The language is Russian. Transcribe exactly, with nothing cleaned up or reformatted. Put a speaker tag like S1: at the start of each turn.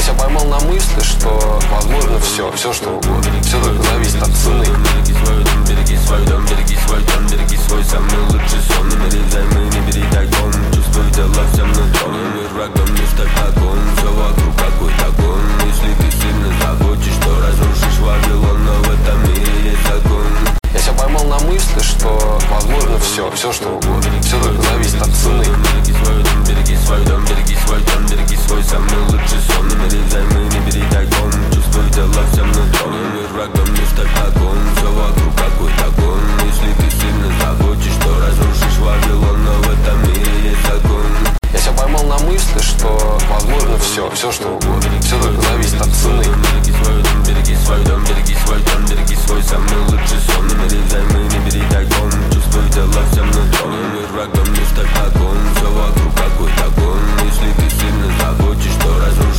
S1: Я себя поймал на мысли, что возможно все, все что угодно. Все только зависит от цены.
S2: Береги свой дом, береги свой дом, береги свой дом, береги свой самый лучший сон. Не бери взаймы, не бери тайком, чувствуй тело всем нутром. Мир врагом не стать таком, все вокруг какой-то гон. Если ты сильно захочешь, то разрушишь Вавилон, но в этом мире есть закон.
S1: Я себя поймал на мысли, что возможно все, все что угодно. Все только зависит от цены.
S2: Береги свой дом, береги свой дом, береги свой дом, береги свой самый лучший сон. Не бери взаймы, не бери тайком, чувствуй тело всем нутром. Мир врагом не стать таком, все вокруг какой-то гон. Если ты сильно захочешь, то разрушишь Вавилон, но в этом мире есть закон.
S1: Я себя поймал на мысли, что возможно все, все что угодно. Все только зависит от цены.
S2: Береги свой дом, береги свой дом, береги свой дом, береги свой самый лучший сон. Не бери взаймы, не бери тайком, чувствуй тело всем нутром. Мир врагом не стать таком, все вокруг какой-то гон. Если ты сильно захочешь, то разрушишь